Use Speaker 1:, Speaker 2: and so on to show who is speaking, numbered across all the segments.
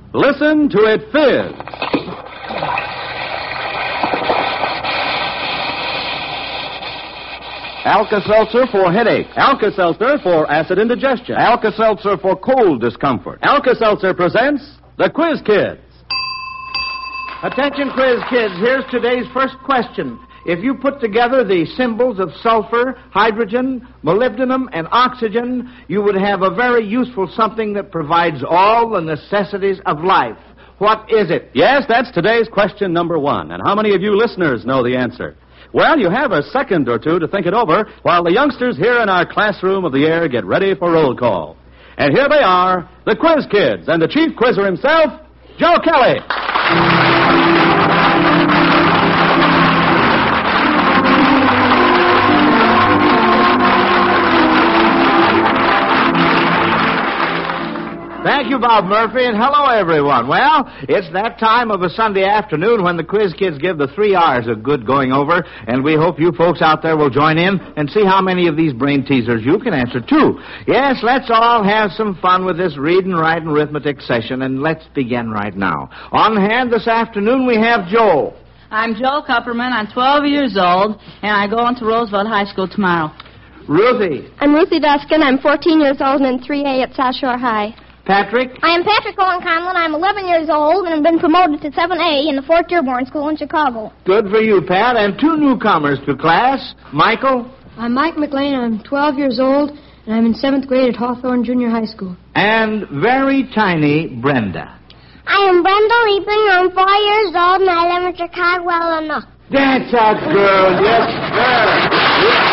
Speaker 1: Listen to it fizz. Alka-Seltzer for headache. Alka-Seltzer for acid indigestion. Alka-Seltzer for cold discomfort. Alka-Seltzer presents the Quiz Kids.
Speaker 2: Attention, Quiz Kids. Here's today's first question. If you put together the symbols of sulfur, hydrogen, molybdenum, and oxygen, you would have a very useful something that provides all the necessities of life. What is it?
Speaker 1: Yes, that's today's question number 1. And how many of you listeners know the answer? Well, you have a second or two to think it over while the youngsters here in our classroom of the air get ready for roll call. And here they are, the Quiz Kids, and the chief quizzer himself, Joe Kelly.
Speaker 2: Thank you, Bob Murphy, and hello, everyone. Well, it's that time of a Sunday afternoon when the Quiz Kids give the 3 R's a good going over, and we hope you folks out there will join in and see how many of these brain teasers you can answer, too. Yes, let's all have some fun with this reading, writing, arithmetic session, and let's begin right now. On hand this afternoon, we have Joel.
Speaker 3: I'm Joel Kupperman. I'm 12 years old, and I go into Roosevelt High School tomorrow.
Speaker 2: Ruthie.
Speaker 4: I'm Ruthie Duskin. I'm 14 years old and in 3A at South Shore High.
Speaker 2: Patrick.
Speaker 5: I am Patrick Owen Conlon. I'm 11 years old and have been promoted to 7A in the Fort Dearborn School in Chicago.
Speaker 2: Good for you, Pat. And 2 newcomers to class. Michael.
Speaker 6: I'm Mike McLean. I'm 12 years old, and I'm in 7th grade at Hawthorne Junior High School.
Speaker 2: And very tiny Brenda.
Speaker 5: I am Brenda Liebling. I'm 4 years old and I live in Chicago, Illinois.
Speaker 2: That's a girl. Yes, sir.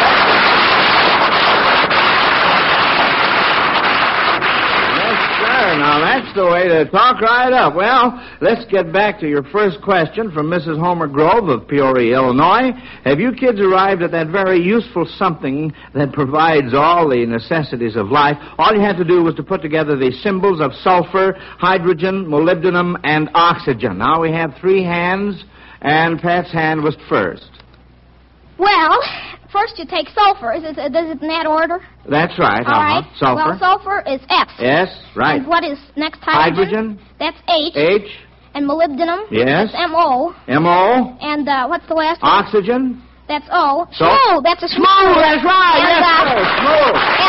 Speaker 2: Now, that's the way to talk right up. Well, let's get back to your first question from Mrs. Homer Grove of Peoria, Illinois. Have you kids arrived at that very useful something that provides all the necessities of life? All you had to do was to put together the symbols of sulfur, hydrogen, molybdenum, and oxygen. Now we have 3 hands, and Pat's hand was first.
Speaker 5: Well, first you take sulfur. Does it in that order?
Speaker 2: That's right.
Speaker 5: All right.
Speaker 2: Sulfur.
Speaker 5: Well, sulfur is F.
Speaker 2: Yes, right.
Speaker 5: And what is next? Hydrogen? That's H.
Speaker 2: H.
Speaker 5: And molybdenum?
Speaker 2: Yes.
Speaker 5: That's M-O.
Speaker 2: M-O.
Speaker 5: And what's the last one?
Speaker 2: Oxygen?
Speaker 5: That's O.
Speaker 2: So?
Speaker 5: Smooth. That's a smooth.
Speaker 2: Smooth, that's right.
Speaker 5: And,
Speaker 2: yes, sir. Smooth.
Speaker 5: And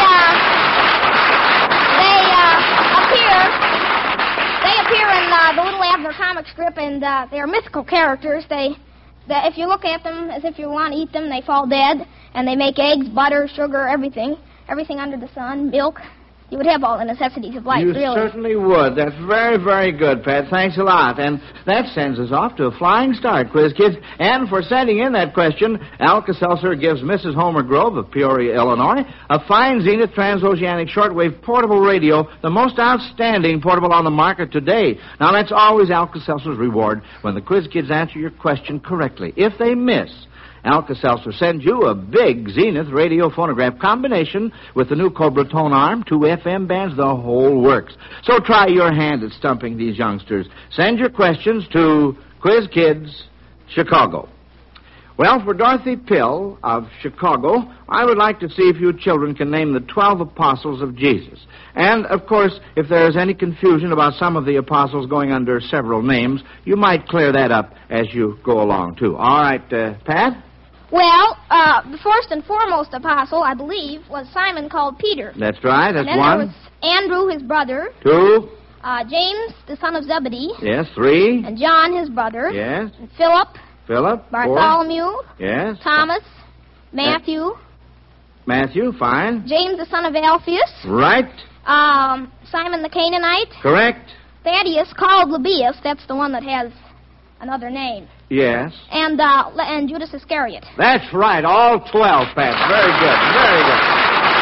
Speaker 5: they appear in the Little Abner comic strip, and they are mythical characters. If you look at them as if you want to eat them, they fall dead, and they make eggs, butter, sugar, everything under the sun, milk. You would have all the necessities of life,
Speaker 2: you
Speaker 5: really.
Speaker 2: Certainly would. That's very, very good, Pat. Thanks a lot. And that sends us off to a flying start, Quiz Kids. And for sending in that question, Alka-Seltzer gives Mrs. Homer Grove of Peoria, Illinois, a fine Zenith transoceanic shortwave portable radio, the most outstanding portable on the market today. Now, that's always Alka-Seltzer's reward when the Quiz Kids answer your question correctly. If they miss, Alka-Seltzer sends you a big Zenith radio phonograph combination with the new Cobra tone arm, 2 FM bands, the whole works. So try your hand at stumping these youngsters. Send your questions to Quiz Kids, Chicago. Well, for Dorothy Pill of Chicago, I would like to see if you children can name the 12 apostles of Jesus. And, of course, if there is any confusion about some of the apostles going under several names, you might clear that up as you go along, too. All right, Pat?
Speaker 5: Well, the first and foremost apostle, I believe, was Simon called Peter.
Speaker 2: That's right. That's
Speaker 5: and then
Speaker 2: one.
Speaker 5: There was Andrew, his brother.
Speaker 2: 2.
Speaker 5: James, the son of Zebedee.
Speaker 2: Yes. 3.
Speaker 5: And John, his brother.
Speaker 2: Yes.
Speaker 5: And Philip.
Speaker 2: 4.
Speaker 5: Bartholomew.
Speaker 2: Yes.
Speaker 5: Thomas. Matthew.
Speaker 2: Matthew, fine.
Speaker 5: James, the son of Alphaeus.
Speaker 2: Right.
Speaker 5: Simon the Canaanite.
Speaker 2: Correct.
Speaker 5: Thaddeus, called Lebbaeus. That's the one that has another name.
Speaker 2: Yes.
Speaker 5: And Judas Iscariot.
Speaker 2: That's right. All 12, Pat. Very good. Very good.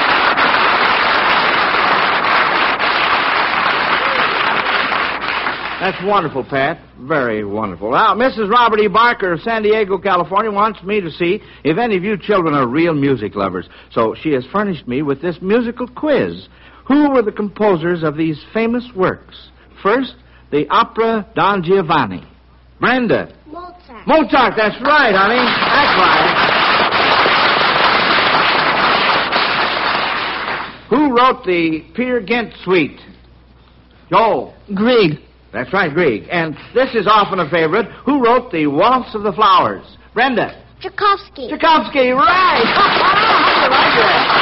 Speaker 2: That's wonderful, Pat. Very wonderful. Now, Mrs. Robert E. Barker of San Diego, California, wants me to see if any of you children are real music lovers. So she has furnished me with this musical quiz. Who were the composers of these famous works? First, the opera Don Giovanni. Brenda.
Speaker 5: Mozart.
Speaker 2: Mozart, that's right, honey. That's right. Who wrote the Peer Gynt Suite? Joel.
Speaker 3: Grieg.
Speaker 2: That's right, Grieg. And this is often a favorite. Who wrote the Waltz of the Flowers? Brenda.
Speaker 5: Tchaikovsky.
Speaker 2: Tchaikovsky, right. How do you like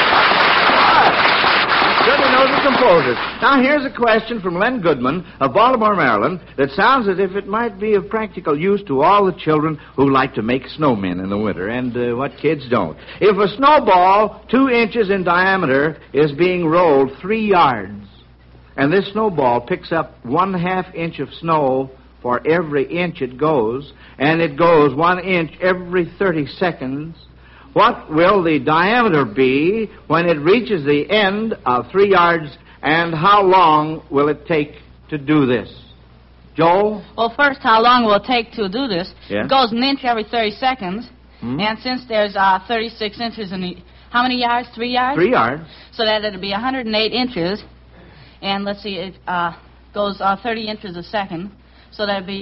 Speaker 2: that? Certainly knows the composers. Now, here's a question from Len Goodman of Baltimore, Maryland, that sounds as if it might be of practical use to all the children who like to make snowmen in the winter, and what kids don't. If a snowball 2 inches in diameter is being rolled 3 yards, and this snowball picks up 1/2 inch of snow for every inch it goes, and it goes 1 inch every 30 seconds, what will the diameter be when it reaches the end of 3 yards, and how long will it take to do this? Joel?
Speaker 3: Well, first, how long will it take to do this?
Speaker 2: Yeah.
Speaker 3: It goes 1 inch every 30 seconds. And since there's 36 inches in how many yards? 3 yards?
Speaker 2: 3 yards.
Speaker 3: So that it'll be 108 inches. And let's see, it goes 30 inches a second. So that'd be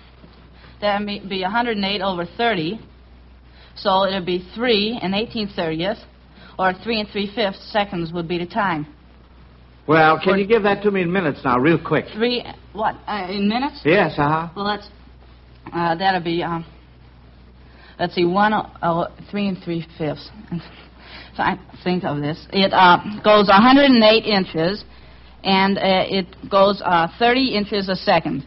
Speaker 3: 108 over 30. So it'd be 3 and 18/30, or 3 3/5 seconds would be the time.
Speaker 2: Well, can you give that to me in minutes now, real quick?
Speaker 3: 3, what, in minutes?
Speaker 2: Yes, uh-huh.
Speaker 3: Well, that'll be, let's see, 3 3/5. So I think of this. It goes 108 inches, and it goes 30 inches a second.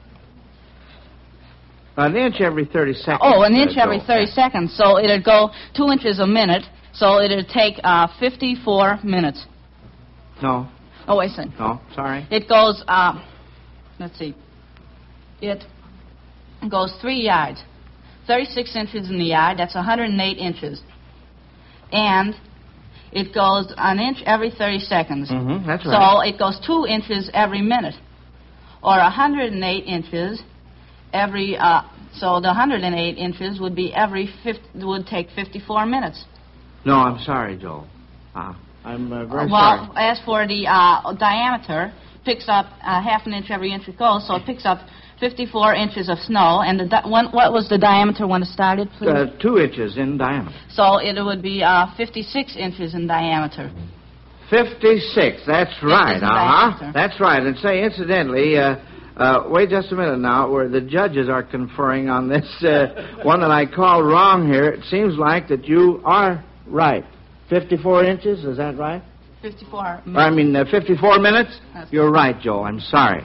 Speaker 2: 1 inch every 30 seconds.
Speaker 3: Oh, 1 inch every 30 seconds. So it'd go 2 inches a minute. So it'd take 54 minutes.
Speaker 2: No.
Speaker 3: Oh, wait a second.
Speaker 2: No, sorry.
Speaker 3: It goes, let's see. It goes 3 yards. 36 inches in the yard. That's 108 inches. And it goes 1 inch every 30 seconds.
Speaker 2: Mm-hmm, that's right.
Speaker 3: So it goes 2 inches every minute. Or 108 inches every, so the 108 inches would be would take 54 minutes.
Speaker 2: No, I'm sorry, Joel. I'm very sorry.
Speaker 3: Well, as for the diameter, picks up 1/2 inch every inch it goes, so it picks up 54 inches of snow. And what was the diameter when it started, please?
Speaker 2: 2 inches in diameter.
Speaker 3: So it would be 56 inches in diameter.
Speaker 2: 56, that's right.
Speaker 3: in diameter.
Speaker 2: That's right. And say, incidentally, wait just a minute now, where the judges are conferring on this one that I called wrong here. It seems like that you are right. 54 inches, is that right?
Speaker 3: 54 minutes.
Speaker 2: 54 minutes?
Speaker 3: That's
Speaker 2: You're right, Joe. I'm sorry.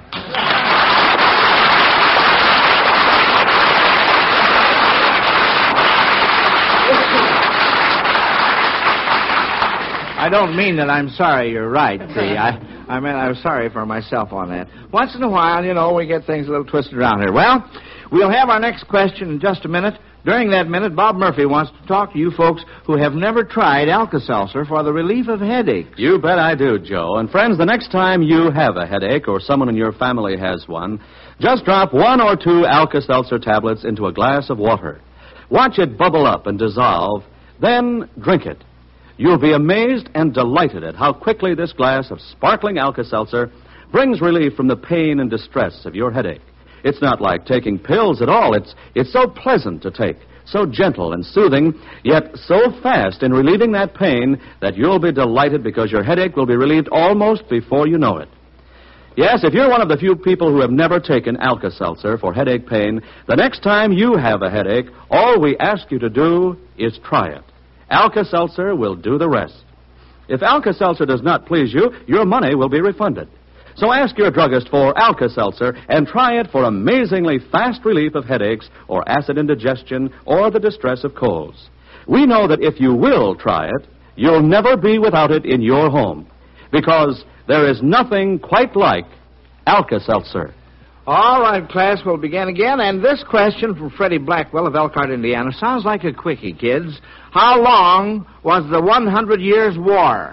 Speaker 2: I don't mean that I'm sorry you're right, see. I meant I was sorry for myself on that. Once in a while, we get things a little twisted around here. Well, we'll have our next question in just a minute. During that minute, Bob Murphy wants to talk to you folks who have never tried Alka-Seltzer for the relief of headaches.
Speaker 1: You bet I do, Joe. And friends, the next time you have a headache or someone in your family has one, just drop 1 or 2 Alka-Seltzer tablets into a glass of water. Watch it bubble up and dissolve, then drink it. You'll be amazed and delighted at how quickly this glass of sparkling Alka-Seltzer brings relief from the pain and distress of your headache. It's not like taking pills at all. It's so pleasant to take, so gentle and soothing, yet so fast in relieving that pain that you'll be delighted because your headache will be relieved almost before you know it. Yes, if you're one of the few people who have never taken Alka-Seltzer for headache pain, the next time you have a headache, all we ask you to do is try it. Alka-Seltzer will do the rest. If Alka-Seltzer does not please you, your money will be refunded. So ask your druggist for Alka-Seltzer and try it for amazingly fast relief of headaches or acid indigestion or the distress of colds. We know that if you will try it, you'll never be without it in your home because there is nothing quite like Alka-Seltzer.
Speaker 2: All right, class, we'll begin again. And this question from Freddie Blackwell of Elkhart, Indiana, sounds like a quickie, kids. How long was the 100 Years' War?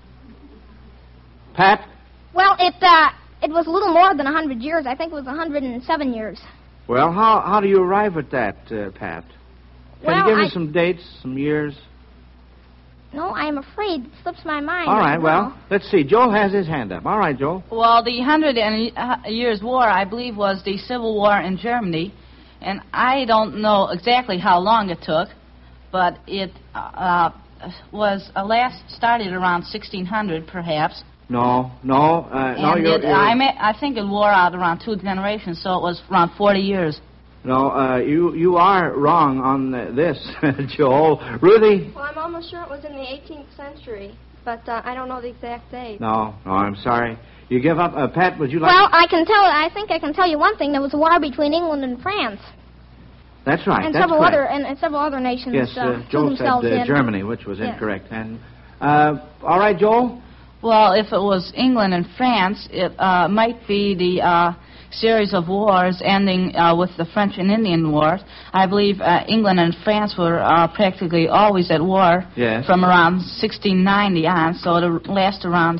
Speaker 2: Pat?
Speaker 5: Well, it was a little more than 100 years. I think it was 107 years.
Speaker 2: Well, how do you arrive at that, Pat? Can you give me some dates, some years?
Speaker 5: No, I'm afraid it slips my mind.
Speaker 2: All right, well, let's see. Joel has his hand up. All right, Joel.
Speaker 3: Well, the 100 Years' War, I believe, was the Civil War in Germany. And I don't know exactly how long it took, but it started around 1600, perhaps.
Speaker 2: No,
Speaker 3: And
Speaker 2: you're...
Speaker 3: I think it wore out around 2 generations, so it was around 40 years.
Speaker 2: No, you are wrong on this, Joel. Ruthie?
Speaker 4: Well, I'm almost sure it was in the 18th century, but I don't know the exact date.
Speaker 2: No, I'm sorry. You give up. Pat, would you like...
Speaker 5: Well, I think I can tell you one thing. There was a war between England and France.
Speaker 2: That's right.
Speaker 5: And
Speaker 2: that's
Speaker 5: several
Speaker 2: correct.
Speaker 5: other and several other nations.
Speaker 2: Yes, Joel
Speaker 5: themselves
Speaker 2: said
Speaker 5: in.
Speaker 2: Germany, which was
Speaker 5: Yes.
Speaker 2: incorrect. And all right, Joel.
Speaker 3: Well, if it was England and France, it might be the series of wars ending with the French and Indian Wars. I believe England and France were practically always at war
Speaker 2: Yes.
Speaker 3: from around 1690 on, so it'll last around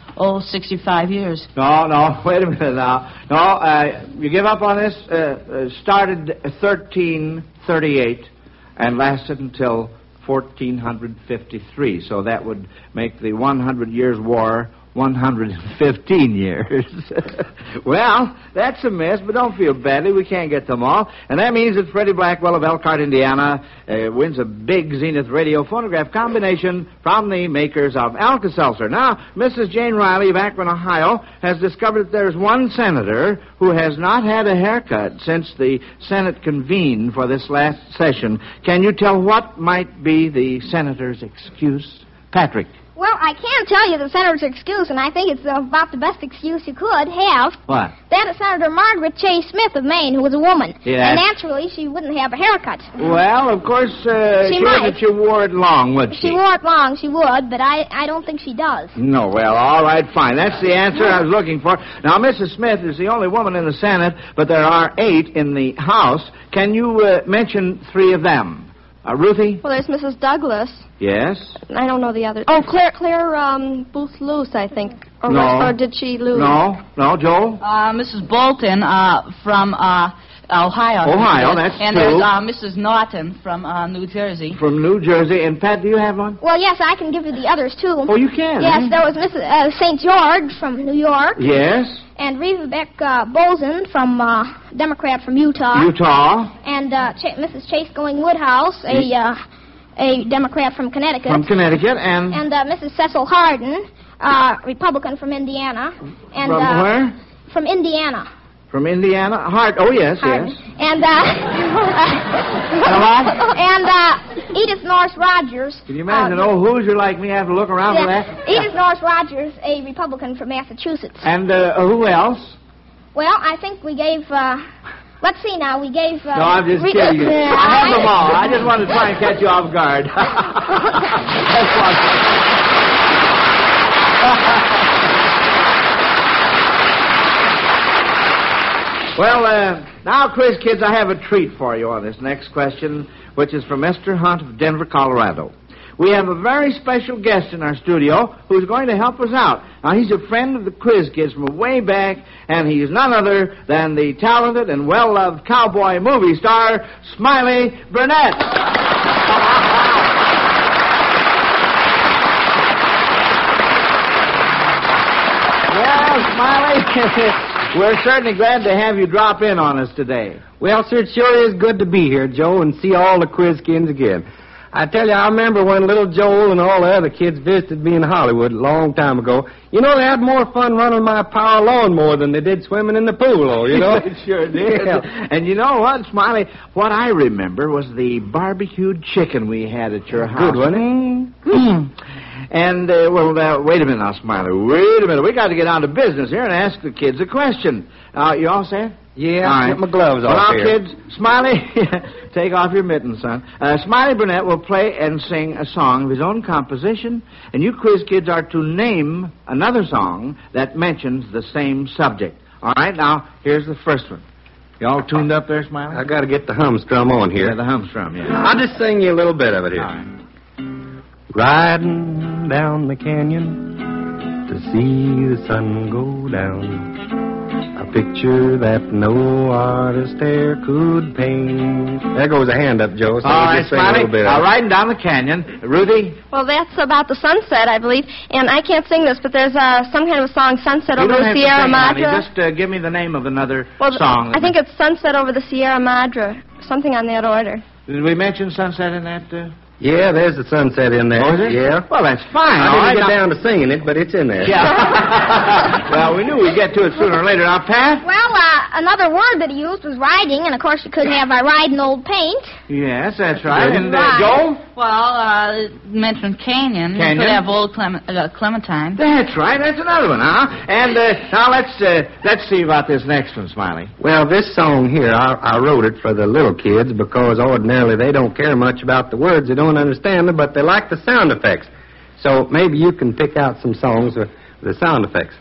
Speaker 3: 65 years.
Speaker 2: No, wait a minute now. No, you give up on this? Started 1338 and lasted until 1453. So that would make the 100 Years' War 115 years. Well, that's a miss, but don't feel badly. We can't get them all. And that means that Freddie Blackwell of Elkhart, Indiana, wins a big Zenith radio phonograph combination from the makers of Alka-Seltzer. Now, Mrs. Jane Riley of Akron, Ohio, has discovered that there's one senator who has not had a haircut since the Senate convened for this last session. Can you tell what might be the senator's excuse? Patrick.
Speaker 5: Well, I can tell you the senator's excuse, and I think it's about the best excuse you could have.
Speaker 2: What?
Speaker 5: That is Senator Margaret Chase Smith of Maine, who was a woman.
Speaker 2: Yes.
Speaker 5: And naturally, she wouldn't have a haircut.
Speaker 2: Well, of course,
Speaker 5: She might.
Speaker 2: that you wore it long, would
Speaker 5: If
Speaker 2: she?
Speaker 5: she wore it long, she would, but I don't think she does.
Speaker 2: No, well, all right, fine. That's the answer I was looking for. Now, Mrs. Smith is the only woman in the Senate, but there are 8 in the House. Can you mention 3 of them? Ruthie?
Speaker 4: Well, there's Mrs. Douglas.
Speaker 2: Yes.
Speaker 4: I don't know the other. Oh, Claire Booth Luce, I think. Or,
Speaker 2: No.
Speaker 4: Or did she lose?
Speaker 2: No, Joel?
Speaker 3: Mrs. Bolton from Ohio.
Speaker 2: Ohio, that's
Speaker 3: and
Speaker 2: 2.
Speaker 3: there's Mrs. Norton from New Jersey.
Speaker 2: From New Jersey. And, Pat, do you have one?
Speaker 5: Well, yes, I can give you the others, too.
Speaker 2: Oh, you can?
Speaker 5: Yes, there was Mrs. St. George from New York.
Speaker 2: Yes.
Speaker 5: And Rebecca Bolzen from Democrat from Utah.
Speaker 2: Utah.
Speaker 5: And Mrs. Chase Going Woodhouse, a Democrat from Connecticut.
Speaker 2: From Connecticut. And
Speaker 5: Mrs. Cecil Hardin, Republican from Indiana. And,
Speaker 2: from where?
Speaker 5: From Indiana.
Speaker 2: From Indiana? Oh, yes,
Speaker 5: Hardin.
Speaker 2: yes.
Speaker 5: And, and Edith Norris Rogers.
Speaker 2: Can you imagine an old Hoosier like me have to look around for that?
Speaker 5: Edith Norris Rogers, a Republican from Massachusetts.
Speaker 2: And who else?
Speaker 5: Well, I think we gave, let's see now, we gave...
Speaker 2: No, I'm just kidding you. I have them all. I just wanted to try and catch you off guard. That's Well, now, quiz kids, I have a treat for you on this next question, which is from Mr. Hunt of Denver, Colorado. We have a very special guest in our studio who's going to help us out. Now, he's a friend of the quiz kids from way back, and he's none other than the talented and well-loved cowboy movie star, Smiley Burnett. Well, Smiley... We're certainly glad to have you drop in on us today.
Speaker 7: Well, sir, it sure is good to be here, Joe, and see all the quiz kids again. I tell you, I remember when little Joel and all the other kids visited me in Hollywood a long time ago. You know, they had more fun running my power lawnmower than they did swimming in the pool, oh, you know?
Speaker 2: They sure did.
Speaker 7: Yeah.
Speaker 2: And you know what, Smiley? What I remember was the barbecued chicken we had at your house.
Speaker 7: Good, wasn't it?
Speaker 2: And, wait a minute now, Smiley. Wait a minute. We got to get on to business here and ask the kids a question. You all set?
Speaker 7: Yeah,
Speaker 2: all right.
Speaker 7: get my gloves
Speaker 2: well,
Speaker 7: off
Speaker 2: now,
Speaker 7: here.
Speaker 2: kids, Smiley, take off your mittens, son. Smiley Burnett will play and sing a song of his own composition, and you quiz kids are to name another song that mentions the same subject. All right, now, here's the first one. You all tuned up there, Smiley?
Speaker 7: I got to get the humstrum on here.
Speaker 2: Yeah, the humstrum, yeah.
Speaker 7: I'll just sing you a little bit of it here.
Speaker 2: All right.
Speaker 7: Riding down the canyon to see the sun go down. A picture that no artist e'er could paint. There goes a hand up, Joe. So
Speaker 2: All right,
Speaker 7: just sing a
Speaker 2: Smiley.
Speaker 7: little bit.
Speaker 2: Riding down the canyon. Ruthie?
Speaker 4: Well, that's about the sunset, I believe. And I can't sing this, but there's some kind of a song, Sunset
Speaker 2: You
Speaker 4: over
Speaker 2: don't
Speaker 4: the
Speaker 2: have to
Speaker 4: Sierra
Speaker 2: sing, honey.
Speaker 4: Madre.
Speaker 2: Just give me the name of another
Speaker 4: Well,
Speaker 2: song.
Speaker 4: I think it's Sunset over the Sierra Madre, something on that order.
Speaker 2: Did we mention sunset in that?
Speaker 7: Yeah, there's the sunset in there.
Speaker 2: Oh, is it?
Speaker 7: Yeah.
Speaker 2: Well, that's fine.
Speaker 7: I didn't get down to singing it, but it's in there.
Speaker 2: Yeah. Well, we knew we'd get to it sooner or later. Now, Pat?
Speaker 5: Well, another word that he used was riding, and of course you couldn't have I ride an old paint.
Speaker 2: Yes, that's right. And
Speaker 5: Right.
Speaker 2: Joel?
Speaker 3: Well, mentioned Canyon.
Speaker 2: Canyon?
Speaker 3: You could have old Clementine.
Speaker 2: That's right. That's another one, huh? And now let's see about this next one, Smiley.
Speaker 7: Well, this song here, I wrote it for the little kids because ordinarily they don't care much about the words. They don't understand them, but they like the sound effects. So maybe you can pick out some songs with the sound effects.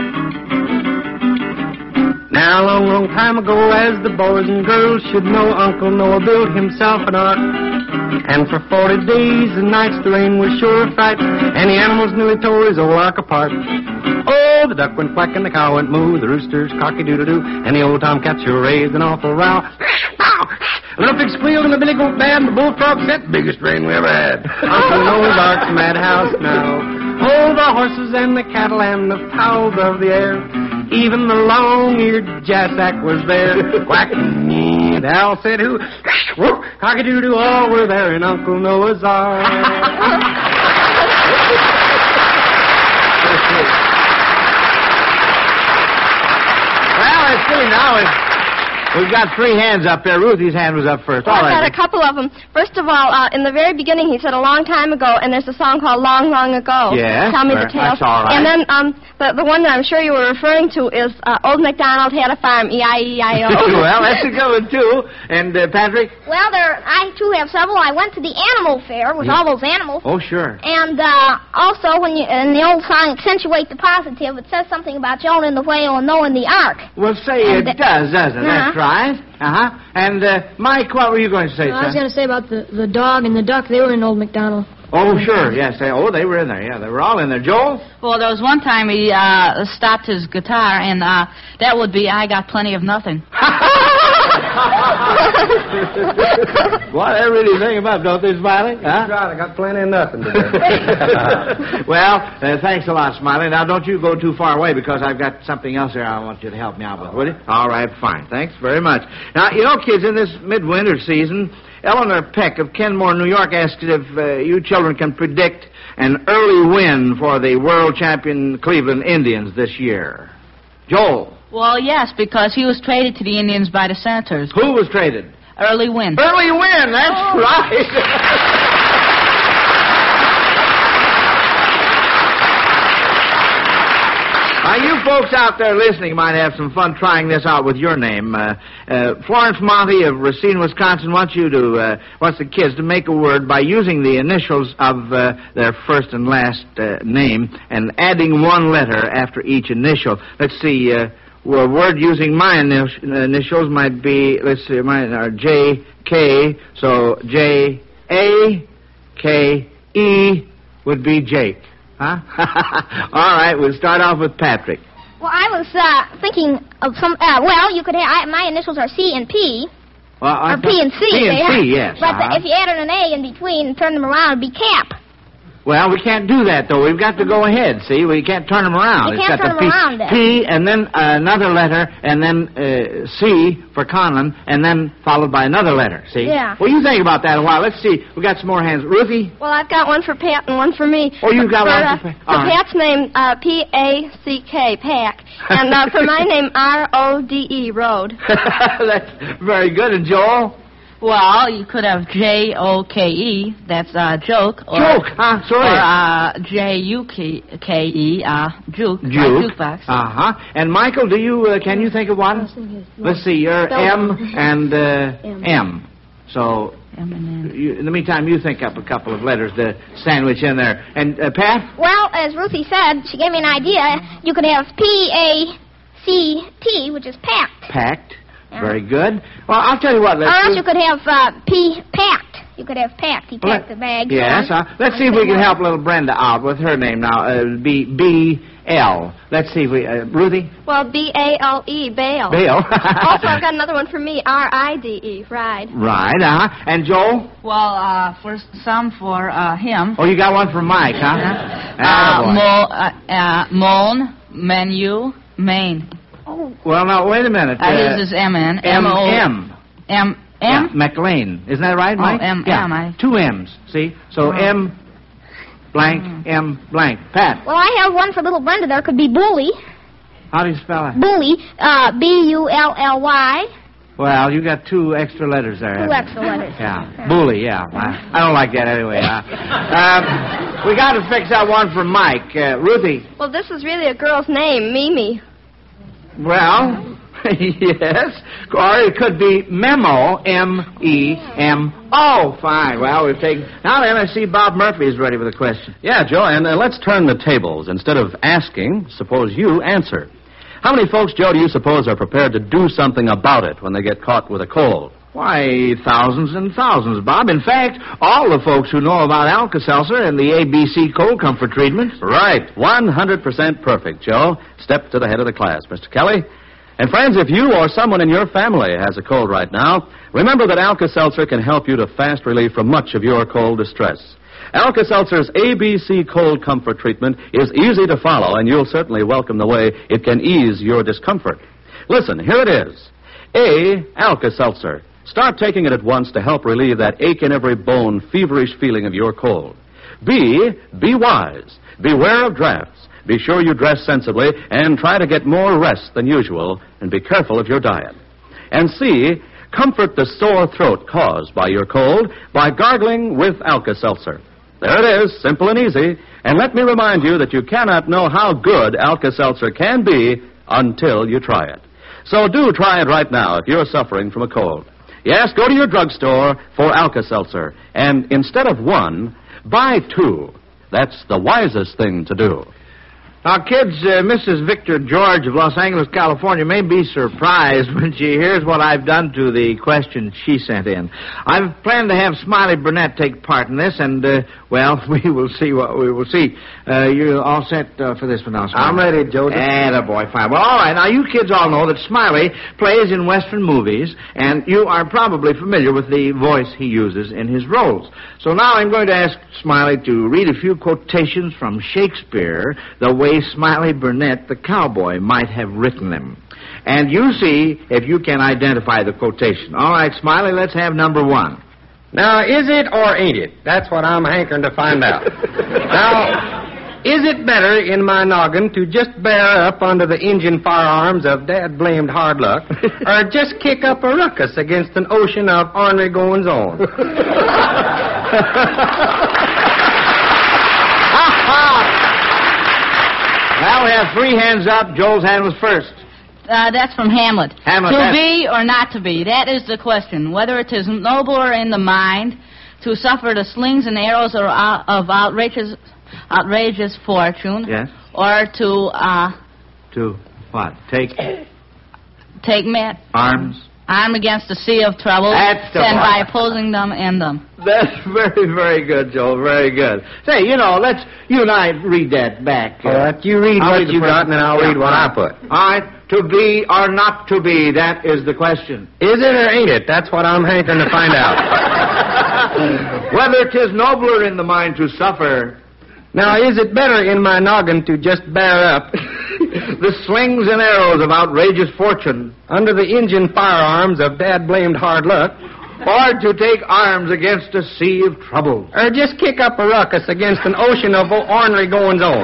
Speaker 7: Now, a long, long time ago, as the boys and girls should know, Uncle Noah built himself an ark. And for 40 days and nights the rain was sure a fright, and the animals nearly tore his old ark apart. Oh, the duck went quack and the cow went moo, the roosters cocky-doo-doo-doo, and the old tomcat sure raised an awful row. A little pig squealed and the billy goat bad, and the bullfrog set, biggest rain we ever had. Uncle Noah's ark's a madhouse now. Oh, the horses and the cattle and the fowls of the air. Even the long-eared jassack was there. Quack, the owl said who? Cocky-doo-doo, all were there in Uncle Noah's ark.
Speaker 2: Well, it's silly now. We've got three hands up there. Ruthie's hand was up first.
Speaker 4: Well,
Speaker 2: All
Speaker 4: I've
Speaker 2: right.
Speaker 4: got a couple of them. First of all, in the very beginning, he said a long time ago, and there's a song called Long, Long Ago.
Speaker 2: Yes,
Speaker 4: Tell me the tale.
Speaker 2: that's all right.
Speaker 4: And then the one that I'm sure you were referring to is Old MacDonald Had a Farm, E-I-E-I-O.
Speaker 2: Well, that's a good one, too. And, Patrick?
Speaker 5: Well, I too have several. I went to the animal fair with all those animals.
Speaker 2: Oh, sure.
Speaker 5: And also, when you in the old song "Accentuate the Positive," it says something about Jonah and the whale and Noah and the ark.
Speaker 2: Well, say it does, doesn't it? That's right. Uh-huh. And, Mike, what were you going to say,
Speaker 6: I was
Speaker 2: sir?
Speaker 6: going to say about the dog and the duck. They were in Old MacDonald.
Speaker 2: Oh, sure. Yes. They were in there. Yeah, they were all in there. Joel?
Speaker 3: Well, there was one time he stopped his guitar, and that would be I Got Plenty of Nothing.
Speaker 2: Boy, they really think about, don't they, Smiley? Huh?
Speaker 7: That's right, I got plenty of nothing to do.
Speaker 2: Well, thanks a lot, Smiley. Now, don't you go too far away because I've got something else here I want you to help me out with, will you? All right, fine. Thanks very much. Now, you know, kids, in this midwinter season, Eleanor Peck of Kenmore, New York, asked if you children can predict an early win for the world champion Cleveland Indians this year. Joel.
Speaker 3: Well, yes, because he was traded to the Indians by the Senators.
Speaker 2: Who was traded?
Speaker 3: Early win.
Speaker 2: Early win, that's right. Now, you folks out there listening might have some fun trying this out with your name. Florence Monty of Racine, Wisconsin, wants the kids to make a word by using the initials of their first and last name and adding one letter after each initial. Let's see. A word using my initials might be, let's see, mine are J.K., so J.A.K.E. would be Jake. Huh? All right, we'll start off with Patrick.
Speaker 5: Well, I was thinking of some. You could have. My initials are C and P.
Speaker 2: Well,
Speaker 5: Or P and C.
Speaker 2: P and C, yes.
Speaker 5: But if you added an A in between and turned them around, it'd be Cap.
Speaker 2: Well, we can't do that, though. We've got to go ahead, see? We can't turn them around.
Speaker 5: You can't
Speaker 2: It's got
Speaker 5: turn
Speaker 2: the
Speaker 5: them around, then.
Speaker 2: P, and then another letter, and then C for Conlon, and then followed by another letter, see?
Speaker 5: Yeah.
Speaker 2: Well, you think about that a while. Let's see. We've got some more hands. Ruthie?
Speaker 4: Well, I've got one for Pat and one for me.
Speaker 2: Oh, you've got one for Pat.
Speaker 4: For
Speaker 2: All right.
Speaker 4: Pat's name, P-A-C-K, Pack. And for my name, R-O-D-E, Road.
Speaker 2: That's very good. And Joel?
Speaker 3: Well, you could have J-O-K-E, that's joke. Or,
Speaker 2: Joke, huh? Sorry.
Speaker 3: Or J-U-K-E, juke.
Speaker 2: Juke.
Speaker 3: Jukebox.
Speaker 2: Uh-huh. And Michael, can you think of one? Let's see, you're M and M. So,
Speaker 3: M and N.
Speaker 2: in the meantime, you think up a couple of letters to sandwich in there. And, Pat?
Speaker 5: Well, as Ruthie said, she gave me an idea. You could have P-A-C-T, which is packed.
Speaker 2: Packed.
Speaker 5: Yeah.
Speaker 2: Very good. Well, I'll tell you what.
Speaker 5: Or else you could have P-packed. You could have packed. He packed the bag.
Speaker 2: Yes. Let's see if we can help little Brenda out with her name now. B-L. Let's see if we... Ruthie?
Speaker 4: Well, B-A-L-E, Bale.
Speaker 2: Bale.
Speaker 4: Also, I've got another one for me, R-I-D-E, Ride.
Speaker 2: Right, And Joel?
Speaker 3: Well, for him.
Speaker 2: Oh, you got one for Mike, huh?
Speaker 3: Moan, Menu, Maine.
Speaker 2: Well, now, wait a minute.
Speaker 3: His is M-N.
Speaker 2: M-M.
Speaker 3: M?
Speaker 2: Yeah, McLean. Isn't that right, Mike?
Speaker 3: M,
Speaker 2: yeah.
Speaker 3: M.
Speaker 2: 2 M's, see? So M blank, M blank. Pat,
Speaker 5: Well, I have one for little Brenda there. Could be Bully.
Speaker 2: how do you spell it?
Speaker 5: Bully. B-U-L-L-Y.
Speaker 2: Well, you got 2 extra letters there.
Speaker 5: 2
Speaker 2: haven't you?
Speaker 5: extra letters.
Speaker 2: Yeah, bully, yeah. I don't like that anyway. We got to fix that one for Mike. Ruthie.
Speaker 4: Well, this is really a girl's name, Mimi.
Speaker 2: Well, yes. Or it could be Memo, M-E-M-O. Fine. Well, we've taken... Now then, I see Bob Murphy is ready with a question.
Speaker 1: Yeah, Joe, and let's turn the tables. Instead of asking, suppose you answer. How many folks, Joe, do you suppose are prepared to do something about it when they get caught with a cold?
Speaker 2: Why, thousands and thousands, Bob. In fact, all the folks who know about Alka-Seltzer and the ABC cold comfort treatment.
Speaker 1: Right. 100% perfect, Joe. Step to the head of the class, Mr. Kelly. And friends, if you or someone in your family has a cold right now, remember that Alka-Seltzer can help you to fast relief from much of your cold distress. Alka-Seltzer's ABC cold comfort treatment is easy to follow, and you'll certainly welcome the way it can ease your discomfort. Listen, here it is. A, Alka-Seltzer. Start taking it at once to help relieve that ache in every bone, feverish feeling of your cold. B, be wise. Beware of drafts. Be sure you dress sensibly and try to get more rest than usual, and be careful of your diet. And C, comfort the sore throat caused by your cold by gargling with Alka-Seltzer. There it is, simple and easy. And let me remind you that you cannot know how good Alka-Seltzer can be until you try it. So do try it right now if you're suffering from a cold. Yes, go to your drugstore for Alka-Seltzer. And instead of 1, buy 2. That's the wisest thing to do.
Speaker 2: Now, kids, Mrs. Victor George of Los Angeles, California may be surprised when she hears what I've done to the question she sent in. I've planned to have Smiley Burnett take part in this, and, well, we will see what we will see. You all set for this one now, Smiley?
Speaker 7: I'm ready, Joseph.
Speaker 2: Attaboy, fine. Well, all right. Now, you kids all know that Smiley plays in Western movies, and you are probably familiar with the voice he uses in his roles. So now I'm going to ask Smiley to read a few quotations from Shakespeare the way Smiley Burnett, the cowboy, might have written them. And you see if you can identify the quotation. All right, Smiley, let's have number 1.
Speaker 7: Now, is it or ain't it? That's what I'm hankering to find out. Now, is it better in my noggin to just bear up under the Injun firearms of dad-blamed hard luck, or just kick up a ruckus against an ocean of ornery goings-on?
Speaker 2: Well, we have 3 hands up. Joel's hand was first.
Speaker 3: That's from Hamlet.
Speaker 2: Hamlet,
Speaker 3: To
Speaker 2: that's-
Speaker 3: be or not to be, that is the question. Whether it is nobler in the mind to suffer the slings and arrows of outrageous fortune,
Speaker 2: Yes.
Speaker 3: or to
Speaker 2: To what? Take
Speaker 3: take men
Speaker 2: arms.
Speaker 3: arm against a sea of trouble,
Speaker 2: That's the
Speaker 3: and
Speaker 2: one.
Speaker 3: by opposing them, end them.
Speaker 2: That's very, very good, Joel. Very good. Say, you and I read that back.
Speaker 7: All right, you read
Speaker 2: I'll
Speaker 7: what
Speaker 2: read the
Speaker 7: you
Speaker 2: first-
Speaker 7: got, and then I'll read what I put.
Speaker 2: All right, to be or not to be, that is the question.
Speaker 7: Is it or ain't it? That's what I'm hankering to find out.
Speaker 2: Whether 'tis nobler in the mind to suffer
Speaker 7: Now, is it better in my noggin to just bear up
Speaker 2: the slings and arrows of outrageous fortune,
Speaker 7: under the Injun firearms of dad-blamed hard luck,
Speaker 2: or to take arms against a sea of trouble?
Speaker 7: or just kick up a ruckus against an ocean of ornery goings-on?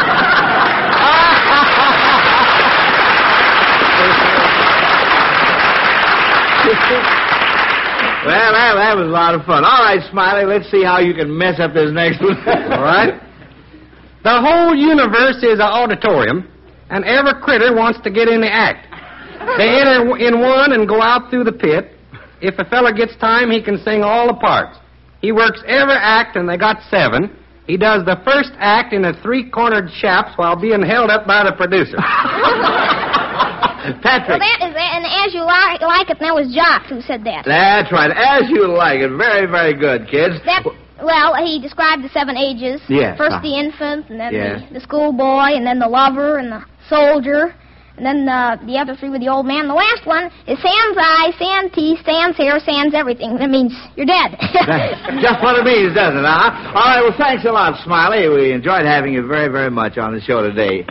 Speaker 2: Well, that was a lot of fun. All right, Smiley, let's see how you can mess up this next one.
Speaker 7: All right? The whole universe is an auditorium, and every critter wants to get in the act. They enter in one and go out through the pit. If a fella gets time, he can sing all the parts. He works every act, and they got 7. He does the first act in a 3-cornered chaps while being held up by the producer.
Speaker 2: Patrick.
Speaker 5: Well, that is, and as you like it, that was Jock who said that.
Speaker 2: That's right. As you like it. Very, very good, kids.
Speaker 5: Well, he described the 7 ages.
Speaker 2: Yes.
Speaker 5: First the infant, and then
Speaker 2: Yes.
Speaker 5: the schoolboy, and then the lover, and the soldier, and then the other 3 with the old man. The last one is sans eye, sans teeth, sans hair, sans everything. That means you're dead.
Speaker 2: That's just what it means, doesn't it, huh? All right, well, thanks a lot, Smiley. We enjoyed having you very, very much on the show today.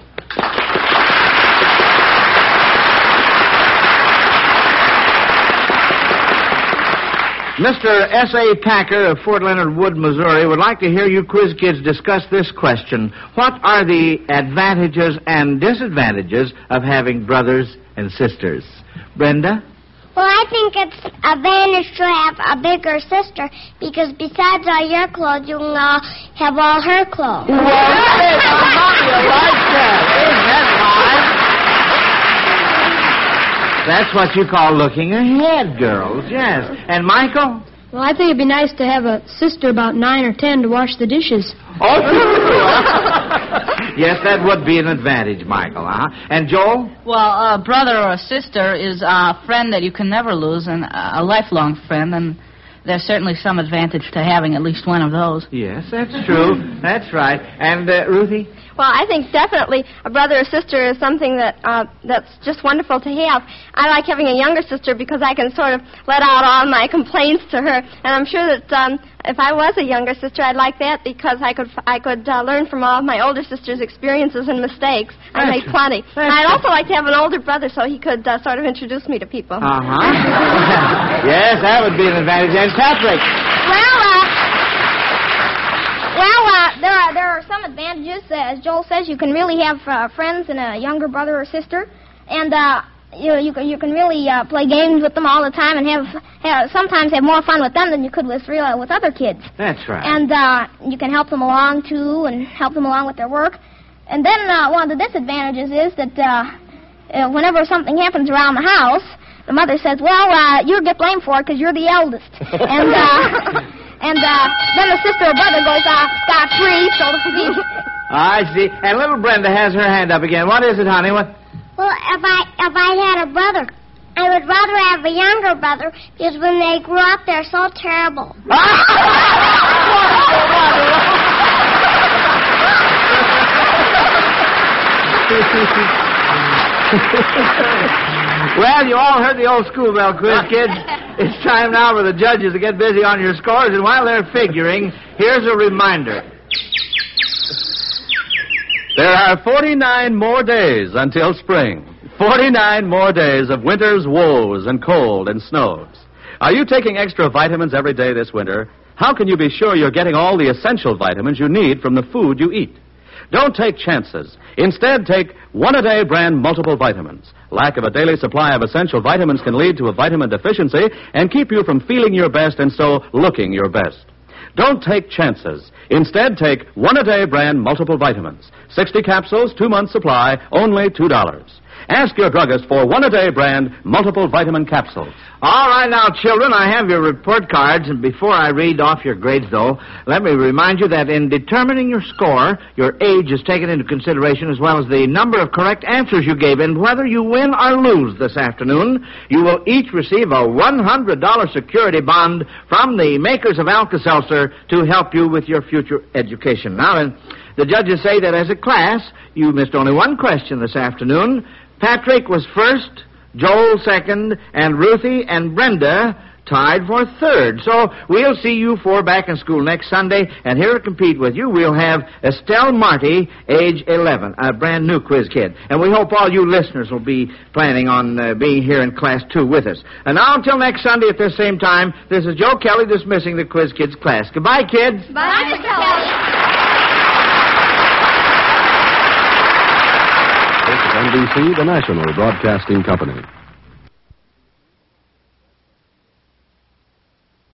Speaker 2: Mr. S.A. Packer of Fort Leonard Wood, Missouri, would like to hear you quiz kids discuss this question. What are the advantages and disadvantages of having brothers and sisters? Brenda?
Speaker 8: Well, I think it's advantage to have a bigger sister because besides all your clothes, you can have all her clothes.
Speaker 2: Well, that is how you like that. Isn't that fine? That's what you call looking ahead, girls, yes. And Michael?
Speaker 6: Well, I think it'd be nice to have a sister about 9 or 10 to wash the dishes.
Speaker 2: Oh, yes, that would be an advantage, Michael, huh? And Joel?
Speaker 3: Well, a brother or a sister is a friend that you can never lose and a lifelong friend, and there's certainly some advantage to having at least one of those.
Speaker 2: Yes, that's true. That's right. And Ruthie?
Speaker 4: Well, I think definitely a brother or sister is something that's just wonderful to have. I like having a younger sister because I can sort of let out all my complaints to her, and I'm sure that if I was a younger sister, I'd like that because I could learn from all of my older sister's experiences and mistakes. I made plenty. I'd also like to have an older brother so he could sort of introduce me to people.
Speaker 2: Yes, that would be an advantage. And Patrick?
Speaker 5: There are some advantages. As Joel says, you can really have friends and a younger brother or sister, and you can really play games with them all the time and sometimes have more fun with them than you could with other kids.
Speaker 2: That's right.
Speaker 5: And you can help them along too, and help them along with their work. And then one of the disadvantages is that whenever something happens around the house, the mother says, "Well, you get blamed for it because you're the eldest," and then the sister or brother goes off scot-free, so to speak.
Speaker 2: I see. And little Brenda has her hand up again. What is it, honey? What?
Speaker 8: Well, if I had a brother, I would rather have a younger brother because when they grow up, they're so terrible.
Speaker 2: Well, you all heard the old school bell quiz, kids. It's time now for the judges to get busy on your scores, and while they're figuring, here's a reminder.
Speaker 1: There are 49 more days until spring. 49 more days of winter's woes and cold and snows. Are you taking extra vitamins every day this winter? How can you be sure you're getting all the essential vitamins you need from the food you eat? Don't take chances. Instead, take One-A-Day brand multiple vitamins. Lack of a daily supply of essential vitamins can lead to a vitamin deficiency and keep you from feeling your best and so looking your best. Don't take chances. Instead, take One-A-Day brand multiple vitamins. 60 capsules, 2 months supply, only $2. Ask your druggist for One-A-Day brand multiple vitamin capsules.
Speaker 2: All right, now, children, I have your report cards, and before I read off your grades, though, let me remind you that in determining your score, your age is taken into consideration as well as the number of correct answers you gave, and whether you win or lose this afternoon, you will each receive a $100 security bond from the makers of Alka-Seltzer to help you with your future education. Now, then, the judges say that as a class, you missed only one question this afternoon. Patrick was first, Joel second, and Ruthie and Brenda tied for third. So we'll see you four back in school next Sunday, and here to compete with you, we'll have Estelle Marty, age 11, a brand new quiz kid. And we hope all you listeners will be planning on being here in Class 2 with us. And now until next Sunday at this same time, this is Joe Kelly dismissing the Quiz Kids class. Goodbye, kids.
Speaker 5: Bye, Mr. Kelly.
Speaker 9: This is NBC, the national broadcasting company.